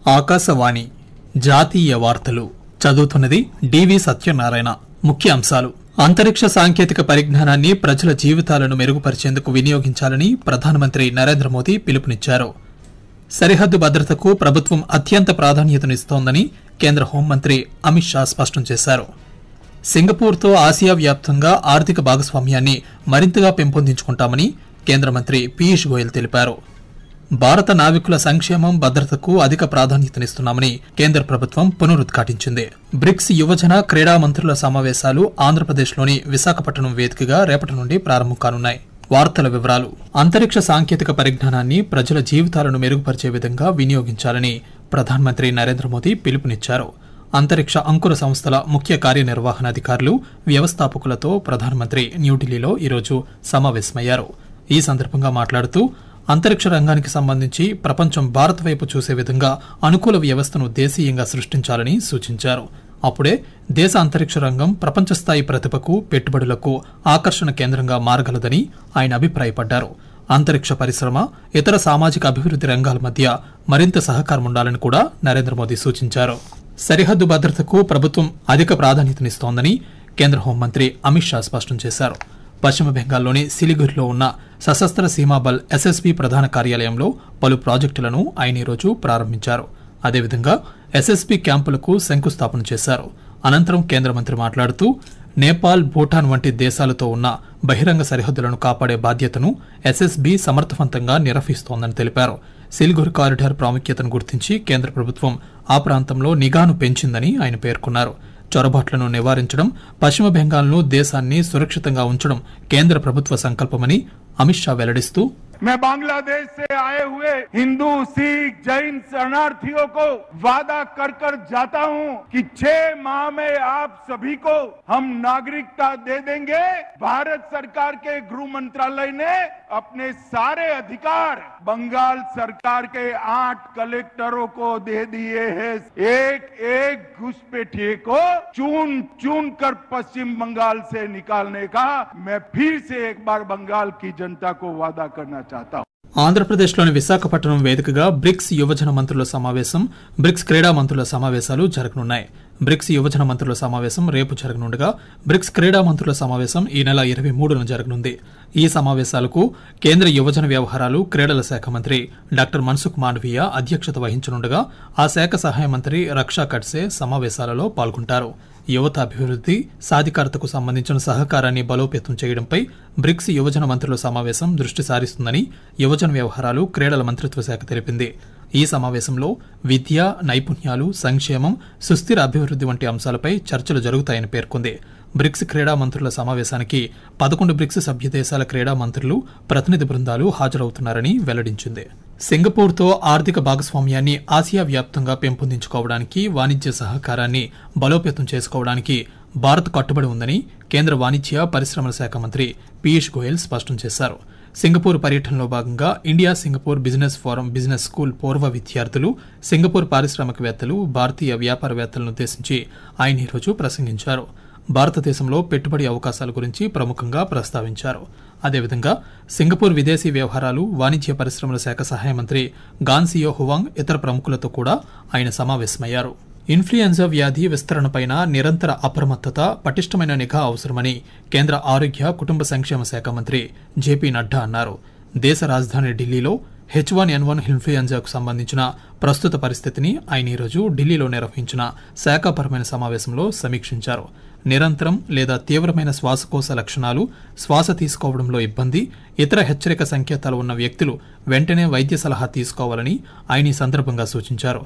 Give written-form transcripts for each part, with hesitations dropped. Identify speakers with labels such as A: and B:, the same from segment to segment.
A: ఆకాశవాణి జాతీయ వార్తలు చదువుతున్నది డివి సత్యనారాయణ. ముఖ్య అంశాలు: అంతరిక్ష సాంకేతిక పరిజ్ఞానాన్ని ప్రజల జీవితాలను మెరుగుపరిచేందుకు వినియోగించాలని ప్రధానమంత్రి నరేంద్ర మోదీ పిలుపునిచ్చారు. సరిహద్దు భద్రతకు ప్రభుత్వం అత్యంత ప్రాధాన్యతనిస్తోందని కేంద్ర హోంమంత్రి అమిత్ షా స్పష్టం చేశారు. సింగపూర్తో ఆసియా వ్యాప్తంగా ఆర్థిక భాగస్వామ్యాన్ని మరింతగా పెంపొందించుకుంటామని కేంద్ర మంత్రి పీయూష్ గోయల్ తెలిపారు. భారత నావికుల సంక్షేమం, భద్రతకు అధిక ప్రాధాన్యతనిస్తున్నామని కేంద్ర ప్రభుత్వం పునరుద్ఘాటించింది. బ్రిక్స్ యువజన క్రీడా మంత్రుల సమావేశాలు ఆంధ్రప్రదేశ్లోని విశాఖపట్నం వేదికగా రేపటి నుండి ప్రారంభం కానున్నాయి. వార్తల వివరాలు: అంతరిక్ష సాంకేతిక పరిజ్ఞానాన్ని ప్రజల జీవితాలను మెరుగుపరిచే విధంగా వినియోగించాలని ప్రధానమంత్రి నరేంద్ర మోదీ పిలుపునిచ్చారు. అంతరిక్ష అంకుర సంస్థల ముఖ్య కార్యనిర్వహణాధికారులు, వ్యవస్థాపకులతో ప్రధానమంత్రి న్యూఢిల్లీలో ఈరోజు సమావేశమయ్యారు. ఈ సందర్భంగా మాట్లాడుతూ అంతరిక్ష రంగానికి సంబంధించి ప్రపంచం భారత్ వైపు చూసే విధంగా అనుకూల వ్యవస్థను దేశీయంగా సృష్టించాలని సూచించారు. అప్పుడే దేశ అంతరిక్ష రంగం ప్రపంచ స్థాయి ప్రతిభకు, పెట్టుబడులకు ఆకర్షణ కేంద్రంగా మారగలదని ఆయన అభిప్రాయపడ్డారు. అంతరిక్ష పరిశ్రమ, ఇతర సామాజిక అభివృద్ది రంగాల మధ్య మరింత సహకారం ఉండాలని కూడా నరేంద్ర మోదీ సూచించారు. సరిహద్దు భద్రతకు ప్రభుత్వం అధిక ప్రాధాన్యతనిస్తోందని కేంద్ర హోంమంత్రి అమిత్ షా స్పష్టం చేశారు. పశ్చిమ బెంగాల్లోని సిలిగురిలో ఉన్న సశస్త్ర సీమాబల్ ఎస్ఎస్బీ ప్రధాన కార్యాలయంలో పలు ప్రాజెక్టులను ఆయన ఈరోజు ప్రారంభించారు. అదేవిధంగా ఎస్ఎస్బీ క్యాంపులకు శంకుస్థాపన చేశారు. అనంతరం కేంద్ర మంత్రి మాట్లాడుతూ నేపాల్, భూటాన్ వంటి దేశాలతో ఉన్న బహిరంగ సరిహద్దులను కాపాడే బాధ్యతను ఎస్ఎస్బీ సమర్థవంతంగా నిర్వహిస్తోందని తెలిపారు. సిలిగురి కారిడార్ ప్రాముఖ్యతను గుర్తించి కేంద్ర ప్రభుత్వం ఆ ప్రాంతంలో నిఘాను పెంచిందని ఆయన పేర్కొన్నారు. చొరబాట్లను నివారించడం, పశ్చిమ బెంగాల్ను, దేశాన్ని సురక్షితంగా ఉంచడం కేంద్ర ప్రభుత్వ సంకల్పమని అమిత్ షా వెల్లడిస్తూ,
B: मैं बांग्लादेश से आए हुए हिंदू, सिख, जैन शरणार्थियों को वादा कर कर जाता हूं कि 6 माह में आप सभी को हम नागरिकता दे देंगे. भारत सरकार के गृह मंत्रालय ने अपने सारे अधिकार बंगाल सरकार के 8 कलेक्टरों को दे दिए हैं. एक एक घुसपैठिए को चुन चुन कर पश्चिम बंगाल से निकालने का मैं फिर से एक बार बंगाल की जनता को वादा करना चाहता हूं.
A: ఆంధ్రప్రదేశ్లోని విశాఖపట్నం వేదికగా బ్రిక్స్ యువజన మంత్రుల సమావేశం, బ్రిక్స్ క్రీడా మంత్రుల సమావేశాలు జరగనున్నాయి. బ్రిక్స్ యువజన మంత్రుల సమావేశం రేపు జరగనుండగా బ్రిక్స్ క్రీడా మంత్రుల సమావేశం ఈ నెల 23న జరగనుంది. ఈ సమావేశాలకు కేంద్ర యువజన వ్యవహారాలు, క్రీడల శాఖ మంత్రి డాక్టర్ మన్సుఖ్ మాండవీయ అధ్యక్షత వహించనుండగా ఆ శాఖ సహాయ మంత్రి రక్షా ఖడ్సే సమావేశాలలో పాల్గొంటారు. యువత అభివృద్ది, సాధికారతకు సంబంధించిన సహకారాన్ని బలోపేతం చేయడంపై బ్రిక్స్ యువజన మంత్రుల సమావేశం దృష్టి సారిస్తుందని యువజన వ్యవహారాలు, క్రీడల మంత్రిత్వ శాఖ తెలిపింది. ఈ సమావేశంలో విద్య, నైపుణ్యాలు, సంక్షేమం, సుస్థిర అభివృద్ది వంటి అంశాలపై చర్చలు జరుగుతాయని పేర్కొంది. బ్రిక్స్ క్రీడా మంత్రుల సమావేశానికి 11 బ్రిక్స్ సభ్య దేశాల క్రీడా మంత్రులు, ప్రతినిధి బృందాలు హాజరవుతున్నారని వెల్లడించింది. సింగపూర్తో ఆర్థిక భాగస్వామ్యాన్ని ఆసియా వ్యాప్తంగా పెంపొందించుకోవడానికి, వాణిజ్య సహకారాన్ని బలోపేతం చేసుకోవడానికి భారత్ కట్టుబడి ఉందని కేంద్ర వాణిజ్య, పరిశ్రమల శాఖ మంత్రి పీయూష్ గోయల్ స్పష్టం చేశారు. సింగపూర్ పర్యటనలో భాగంగా India Singapore business forum business school పూర్వ విద్యార్థులు, సింగపూర్ పారిశ్రామికవేత్తలు, భారతీయ వ్యాపారవేత్తలను ఉద్దేశించి ఆయన ఈరోజు ప్రసంగించారు. భారతదేశంలో పెట్టుబడి అవకాశాల గురించి ప్రముఖంగా ప్రస్తావించారు. అదేవిధంగా సింగపూర్ విదేశీ వ్యవహారాలు, వాణిజ్య పరిశ్రమల శాఖ సహాయ మంత్రి గాన్సియో హువాంగ్ ఇతర ప్రముఖులతో కూడా ఆయన సమావేశమయ్యారు. ఇన్ఫ్లుయెంజా వ్యాధి విస్తరణపైన నిరంతర అప్రమత్తత, పటిష్టమైన నిఘా అవసరమని కేంద్ర ఆరోగ్య, కుటుంబ సంక్షేమ శాఖ మంత్రి జేపీ నడ్డా అన్నారు. దేశ రాజధాని ఢిల్లీలో H1N1 ఇన్ఫ్లుయెంజాకు సంబంధించిన ప్రస్తుత పరిస్థితిని ఆయన ఈరోజు ఢిల్లీలో నిర్వహించిన శాఖాపరమైన సమావేశంలో సమీక్షించారు. నిరంతరం లేదా తీవ్రమైన శ్వాసకోశ లక్షణాలు, శ్వాస తీసుకోవడంలో ఇబ్బంది, ఇతర హెచ్చరిక సంకేతాలు ఉన్న వ్యక్తులు వెంటనే వైద్య సలహా తీసుకోవాలని ఆయన ఈ సందర్భంగా సూచించారు.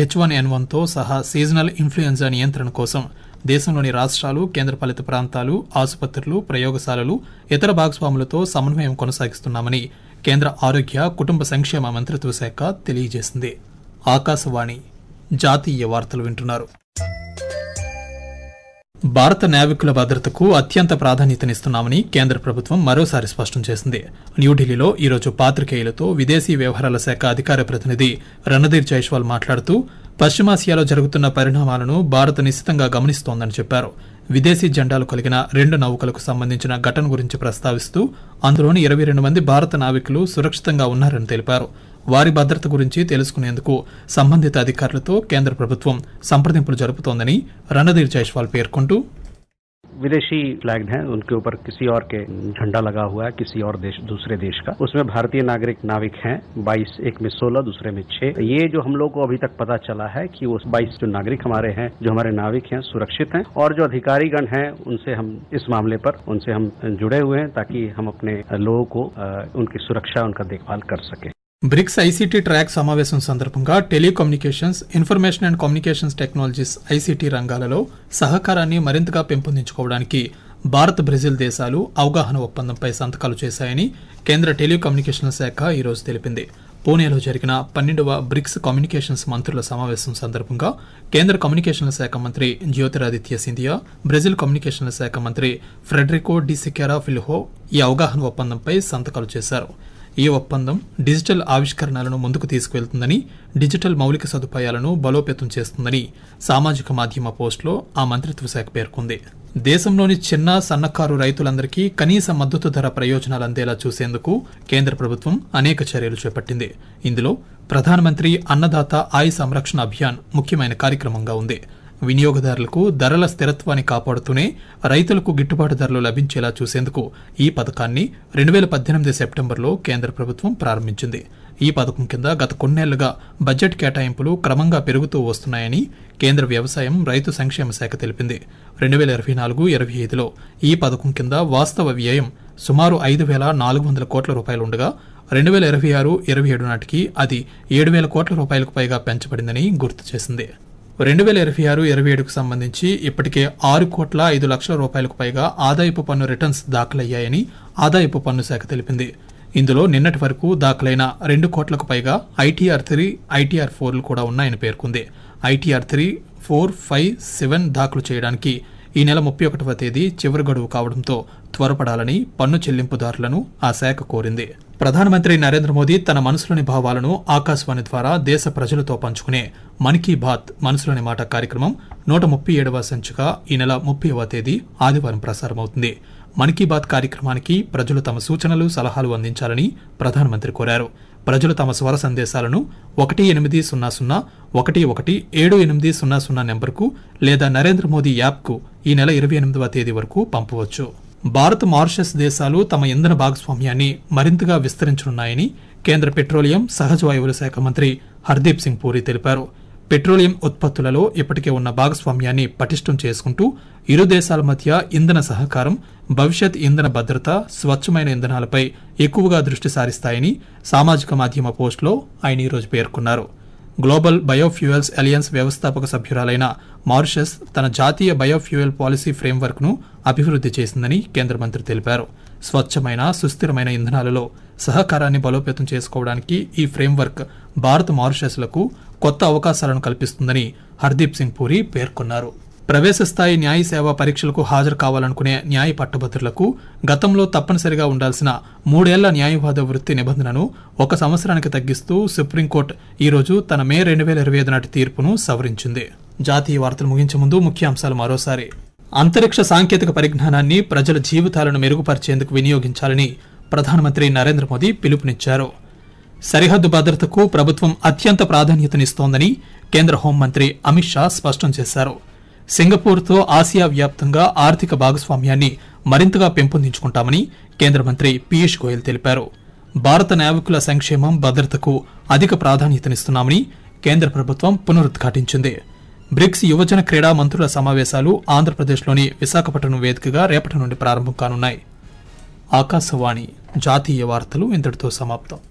A: H1N1తో సహా సీజనల్ ఇన్ఫ్లుయెంజా నియంత్రణ కోసం దేశంలోని రాష్ట్రాలు, కేంద్రపాలిత ప్రాంతాలు, ఆసుపత్రులు, ప్రయోగశాలలు, ఇతర భాగస్వాములతో సమన్వయం కొనసాగిస్తున్నామని కేంద్ర ఆరోగ్య, కుటుంబ సంక్షేమ మంత్రిత్వ శాఖ తెలియజేసింది. ఆకాశవాణి జాతీయ వార్తలు వింటున్నారు. భారత నావికుల భద్రతకు అత్యంత ప్రాధాన్యతనిస్తున్నామని కేంద్ర ప్రభుత్వం మరోసారి స్పష్టం చేసింది. న్యూఢిల్లీలో ఈరోజు పాత్రికేయులతో విదేశీ వ్యవహారాల శాఖ అధికార ప్రతినిధి రణధీర్ జైస్వాల్ మాట్లాడుతూ పశ్చిమాసియాలో జరుగుతున్న పరిణామాలను భారత్ నిశితంగా గమనిస్తోందని చెప్పారు. విదేశీ జెండాలు కలిగిన 2 నౌకలకు సంబంధించిన ఘటన గురించి ప్రస్తావిస్తూ అందులోని 22 మంది భారత నావికులు సురక్షితంగా ఉన్నారని తెలిపారు. వారి భద్రత గురించి తెలుసుకునేందుకు సంబంధిత అధికారులతో కేంద్ర ప్రభుత్వం సంప్రదింపులు జరుపుతోందని రణధీర్ జైస్వాల్ పేర్కొంటూ
C: विदेशी फ्लैग हैं, उनके ऊपर किसी और के झंडा लगा हुआ है, किसी और देश, दूसरे देश का। उसमें भारतीय नागरिक नाविक हैं 22, एक में 16, दूसरे में 6। ये जो हम लोग को अभी तक पता चला है कि वो 22 जो नागरिक हमारे हैं, जो हमारे नाविक हैं, सुरक्षित हैं, और जो अधिकारीगण हैं उनसे हम इस मामले पर उनसे हम जुड़े हुए हैं ताकि हम अपने लोगों को उनकी सुरक्षा, उनका देखभाल कर सकें।
A: బ్రిక్స్ ఐసీటీ ట్రాక్ సమావేశం సందర్భంగా telecommunications, information and communications technologies ICT రంగాలలో సహకారాన్ని మరింతగా పెంపొందించుకోవడానికి భారత్, బ్రెజిల్ దేశాలు అవగాహన ఒప్పందంపై సంతకాలు చేశాయని కేంద్ర టెలికమ్యూనికేషన్ల శాఖ ఈరోజు తెలిపింది. పూణేలో జరిగిన 12వ బ్రిక్స్ కమ్యూనికేషన్స్ మంత్రుల సమావేశం సందర్భంగా కేంద్ర కమ్యూనికేషన్ల శాఖ మంత్రి జ్యోతిరాదిత్య సింధియా, బ్రెజిల్ కమ్యూనికేషన్ల శాఖ మంత్రి ఫ్రెడరికో డి సికెరా ఫిల్హో ఈ అవగాహన ఒప్పందంపై సంతకాలు చేశారు. ఈ ఒప్పందం డిజిటల్ ఆవిష్కరణలను ముందుకు తీసుకువెళ్తుందని, డిజిటల్ మౌలిక సదుపాయాలను బలోపేతం చేస్తుందని సామాజిక మాధ్యమ పోస్టులో ఆ మంత్రిత్వ శాఖ పేర్కొంది. దేశంలోని చిన్న, సన్నకారు రైతులందరికీ కనీస మద్దతు ధర ప్రయోజనాలు అందేలా చూసేందుకు కేంద్ర ప్రభుత్వం అనేక చర్యలు చేపట్టింది. ఇందులో ప్రధానమంత్రి అన్నదాత ఆయ సంరక్షణ అభియాన్ ముఖ్యమైన కార్యక్రమంగా ఉంది. వినియోగదారులకు ధరల స్థిరత్వాన్ని కాపాడుతూనే రైతులకు గిట్టుబాటు ధరలు లభించేలా చూసేందుకు ఈ పథకాన్ని 2018 సెప్టెంబర్లో కేంద్ర ప్రభుత్వం ప్రారంభించింది. ఈ పథకం కింద గత కొన్నేళ్లుగా బడ్జెట్ కేటాయింపులు క్రమంగా పెరుగుతూ వస్తున్నాయని కేంద్ర వ్యవసాయం, రైతు సంక్షేమ శాఖ తెలిపింది. 2024-25లో ఈ పథకం కింద వాస్తవ వ్యయం సుమారు 5,400 కోట్ల రూపాయలు ఉండగా 2026-27 నాటికి అది 7,000 కోట్ల రూపాయలకు పైగా పెంచబడిందని గుర్తు చేసింది. 2026-27కు సంబంధించి ఇప్పటికే 6,05,00,000 రూపాయలకు పైగా ఆదాయపు పన్ను రిటర్న్స్ దాఖలయ్యాయని ఆదాయపు పన్ను శాఖ తెలిపింది. ఇందులో నిన్నటి వరకు దాఖలైన 2 కోట్లకు పైగా ITR-3, ITR-4లు కూడా ఉన్నాయని పేర్కొంది. ITR-3, 4, 5, 7 దాఖలు చేయడానికి ఈ నెల 31వ తేదీ చివరి గడువు కావడంతో త్వరపడాలని పన్ను చెల్లింపుదారులను ఆ శాఖ కోరింది. ప్రధానమంత్రి నరేంద్ర మోదీ తన మనసులోని భావాలను ఆకాశవాణి ద్వారా దేశ ప్రజలతో పంచుకునే మన్ కీ బాత్ మనసులోని మాట కార్యక్రమం 137వ సంచిక ఈ నెల 30వ తేదీ ఆదివారం ప్రసారమవుతుంది. మన్ కీ బాత్ కార్యక్రమానికి ప్రజలు తమ సూచనలు, సలహాలు అందించాలని ప్రధానమంత్రి కోరారు. ప్రజలు తమ స్వర సందేశాలను 1800-11-7800 నెంబర్కు లేదా నరేంద్ర మోదీ యాప్కు ఈ నెల 28వ తేదీ వరకు పంపవచ్చు. భారత్, మారిషస్ దేశాలు తమ ఇంధన భాగస్వామ్యాన్ని మరింతగా విస్తరించనున్నాయని కేంద్ర పెట్రోలియం, సహజ వాయువుల శాఖ మంత్రి హర్దీప్ సింగ్ పూరి తెలిపారు. పెట్రోలియం ఉత్పత్తులలో ఇప్పటికే ఉన్న భాగస్వామ్యాన్ని పటిష్టం చేసుకుంటూ ఇరు దేశాల మధ్య ఇంధన సహకారం, భవిష్యత్ ఇంధన భద్రత, స్వచ్ఛమైన ఇంధనాలపై ఎక్కువగా దృష్టి సారిస్తాయని సామాజిక మాధ్యమ పోస్టులో ఆయన ఈరోజు పేర్కొన్నారు. గ్లోబల్ బయోఫ్యూయల్స్ అలియన్స్ వ్యవస్థాపక సభ్యురాలైన మారిషస్ తన జాతీయ బయోఫ్యూయల్ పాలసీ ఫ్రేమ్వర్క్ ను అభివృద్ధి చేసిందని కేంద్ర మంత్రి తెలిపారు. స్వచ్ఛమైన, సుస్థిరమైన ఇంధనాలలో సహకారాన్ని బలోపేతం చేసుకోవడానికి ఈ ఫ్రేమ్వర్క్ భారత్, మారిషస్లకు కొత్త అవకాశాలను కల్పిస్తుందని హర్దీప్ సింగ్ పూరి పేర్కొన్నారు. ప్రవేశ స్థాయి న్యాయ సేవా పరీక్షలకు హాజరు కావాలనుకునే న్యాయ పట్టభద్రులకు గతంలో తప్పనిసరిగా ఉండాల్సిన 3 ఏళ్ల న్యాయవాద వృత్తి నిబంధనను 1 సంవత్సరానికి తగ్గిస్తూ సుప్రీంకోర్టు ఈరోజు తన మే 2025 నాటి తీర్పును సవరించింది. జాతీయ వార్తలు ముగించే ముందు ముఖ్యాంశాలు మరోసారి. అంతరిక్ష సాంకేతిక పరిజ్ఞానాన్ని ప్రజల జీవితాలను మెరుగుపరిచేందుకు వినియోగించాలని ప్రధానమంత్రి నరేంద్ర మోదీ పిలుపునిచ్చారు. సరిహద్దు భద్రతకు ప్రభుత్వం అత్యంత ప్రాధాన్యతనిస్తోందని కేంద్ర హోంమంత్రి అమిత్ షా స్పష్టం చేశారు. సింగపూర్తో ఆసియా వ్యాప్తంగా ఆర్థిక భాగస్వామ్యాన్ని మరింతగా పెంపొందించుకుంటామని కేంద్ర మంత్రి పీయూష్ గోయల్ తెలిపారు. భారత నావికుల సంక్షేమం, భద్రతకు అధిక ప్రాధాన్యతనిస్తున్నామని కేంద్ర ప్రభుత్వం పునరుద్ఘాటించింది. బ్రిక్స్ యువజన క్రీడా మంత్రుల సమావేశాలు ఆంధ్రప్రదేశ్లోని విశాఖపట్నం వేదికగా రేపటి నుండి ప్రారంభం కానున్నాయి. ఆకాశవాణి జాతీయ వార్తలు ఇంతటితో సమాప్తం.